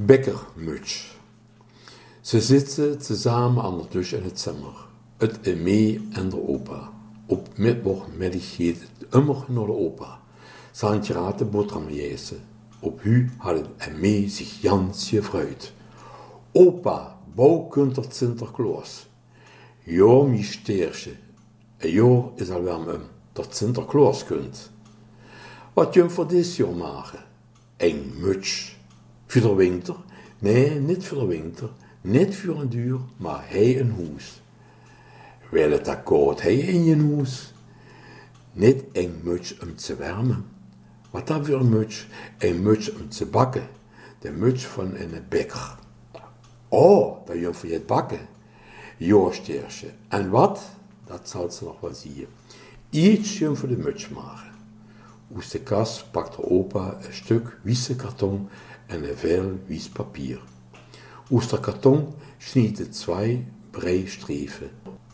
Bäckermütsch. Ze zitten tezamen aan de douche in het zimmer. Het Emee en de opa. Op mittwochmiddag gaat het immer naar de opa. Ze hadden graag de boterhammen eten. Op hu had het Emee zich jans gefreut. Opa, bouw kunt er Sinterklaas. Ja, mijn steersje. Een jaar is al wel dat Sinterklaas kunt. Wat je voor dit jaar maken? Een muts. Voor de winter? Nee, niet voor de winter. Niet voor een duur, maar hij een hoes. Wil het akkoord hij in je hoes? Niet een muts om te warmen. Wat dat voor een muts? Een muts om te bakken. De muts van een bakker. Oh, dat je voor je het bakken. Ja, steersje. En wat? Dat zal ze nog wel zien. Ietsje voor de muts maken. Uit de kast pakte opa een stuk wiese karton en een veel wies papier. Uit de karton sniet het 2 brei streven.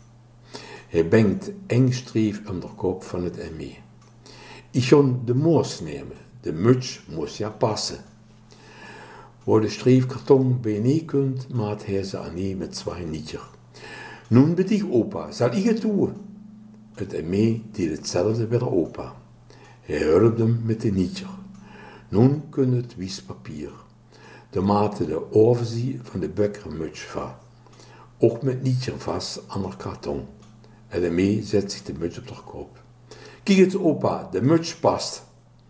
Hij bengt eng streef om de kop van het Emee. Ik kon de moos nemen, de muts moest ja passen. Waar de streefkarton bij niet kunt, maat hij ze aan met 2 nietjer. Nun bedieg opa, zal ik het doen? Het Emee deed hetzelfde bij de opa. Hij hulpte hem met de nietjer. Nun kun het wies papier. De maakte de overzie van de bäckermuts vast. Ook met nietjer vast aan de karton. En Emee zet zich de muts op de kop. Kijk eens opa, de muts past.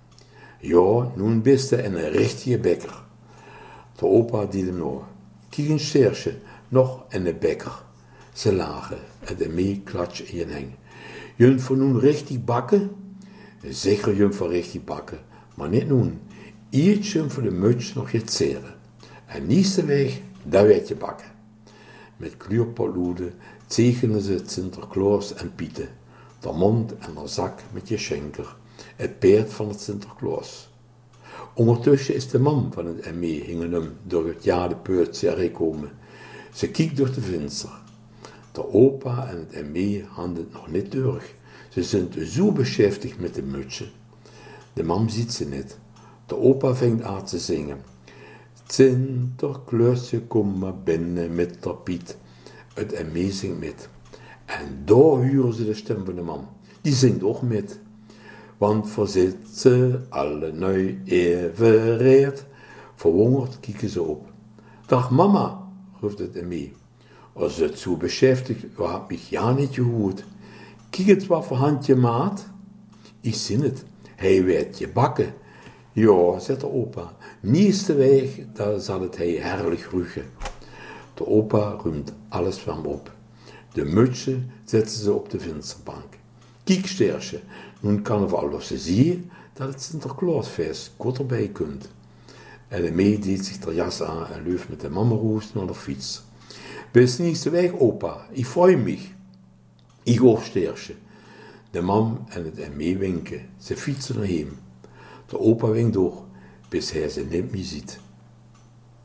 Ja, nun bist je een richtige bäcker. De opa deed hem nog. Kijk eens steersje, nog een bäcker. Ze lagen en Emee klatsch in je heng. Jullie voor nun richtig bakken? Zeker jullie voor richtig bakken, maar niet nun. Ietsje voor de muts nog je zeren. En nieste weg, daar werd je bakken. Met kleurpotloeden tekenen ze Sinterklaas en Pieten. De mond en de zak met je schenker. Het peert van het Sinterklaas. Ondertussen is de man van het Emee hingen hem door het jaar de peurtje gekomen. Ze kijkt door de venster. De opa en het Emee hadden het nog niet door. Ze zijn zo beschäftigd met de mutsen. De mam ziet ze niet. De opa vangt aan te zingen. Sinterklaasje, kom maar binnen met de Piet. Het Emee zingt met. En daar horen ze de stem van de mam. Die zingt ook met. Want verzit ze alle nu evenreerd. Verwonderd kijken ze op. Dag mama, roept het Emee. Als het zo beschäftigt, had mich ja niet gehoord. Kijk het wat voor handje maat. Ik zie het, hij werd je bakken. Ja, zegt de opa, nieste weg, daar zal het hij herrlijk ruiken. De opa ruimt alles van hem op. De mutsen zetten ze op de vensterbank. Kijk steersje, nu kan er alles zien dat het Sinterklaasfeest goed erbij kunt. En de mee deed zich de jas aan en liep met de mammeroes naar de fiets. Bis nächste weg, opa, ik freue mich. Ik ook steersje. De mam en het Emee winken. Ze fietsen erheen. De opa winkt door, bis hij ze niet meer ziet.